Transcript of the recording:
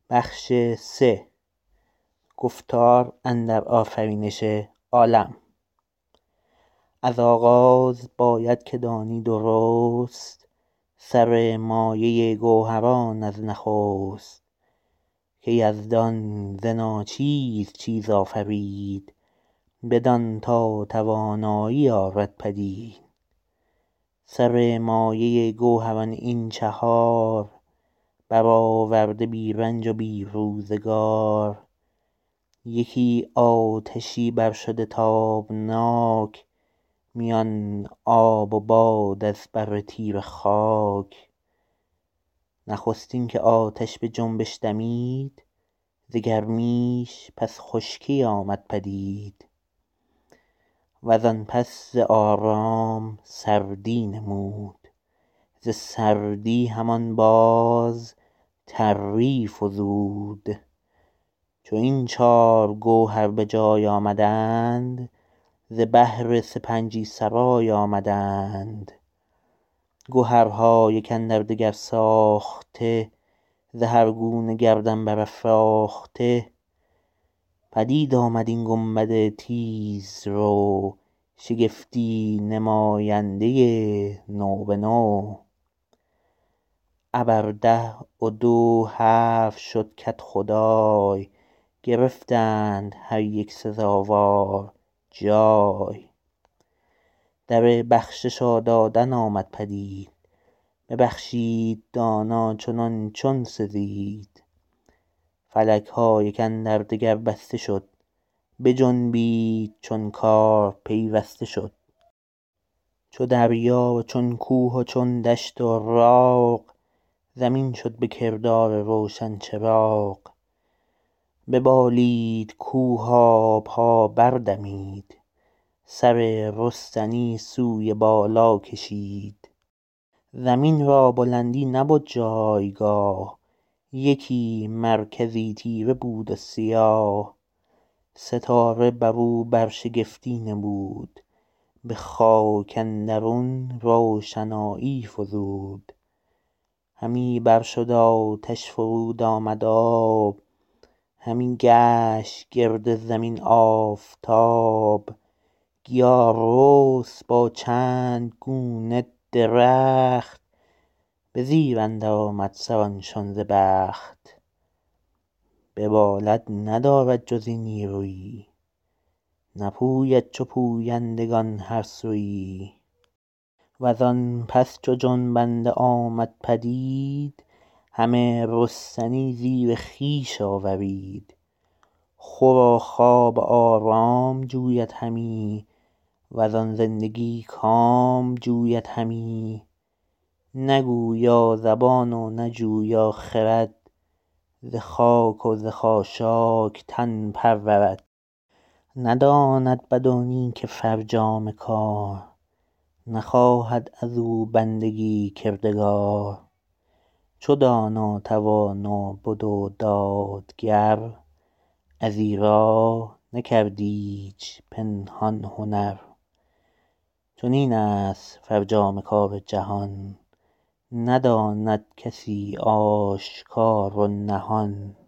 گفتار اندر آفرینش عالم. از آغاز باید که دانی درست، سر مایه گوهران از نخست. که یزدان ز ناچیز چیز آفرید، بدان تا توانایی آرد پدید. سر مایه گوهران این چهار، برآورده بی رنج و بی روزگار. یکی آتشی بر شده تابناک، میان آب و باد از بر تیره خاک. نخستین که آتش به جنبش دمید، ز گرمیش پس خشکی آمد پدید. وزان پس ز آرام سردی نمود، ز سردی همان باز تری فزود. چو این چار گوهر به جای آمدند، ز بهر سپنجی سرای آمدند. گهرها یک اندر دگر ساخته، ز هر گونه گردن برافراخته. پدید آمد این گنبد تیزرو، شگفتی نماینده نو به نو. ابر 10 و 2 حرف شد کدخدای، گرفتند هر یک سزاوار جای. در بخشش و دادن آمد پدید، ببخشید دانا چنان چون سزید. فلکها یک اندر دگر بسته شد، بجنبید چون کار پیوسته شد. چو دریا و چون کوه و چون دشت و راغ، زمین شد به کردار روشن چراغ. ببالید کوه آبها بردمید، سر رستنی سوی بالا کشید. زمین را بلندی نبد جایگاه، یکی مرکزی تیره بود و سیاه. ستاره برو برشگفتی نمود، به خاک اندرون روشنایی فزود. همی بر شد آتش فرود آمد آب، همی گشت گرد زمین آفتاب. گیا رست با چند گونه درخت، به زیر اندر آمد سرانشان ز بخت. ببالد ندارد جز این نیرویی، نپوید چو پویندگان هر سویی. وزان پس چو جنبنده آمد پدید، همه رستنی زیر خویش آورید. خور و خواب و آرام جوید همی، وزان زندگی کام جوید همی. نه گویا زبان و نه جویا خرد، ز خاک و ز خاشاک تن پرورد. نداند بد و نیک فرجام کار، نخواهد ازو بندگی کردگار. چو دانا توانا بد و دادگر، ازیرا نکرد ایچ پنهان هنر. چنین است فرجام کار جهان، نداند کسی آشکار و نهان.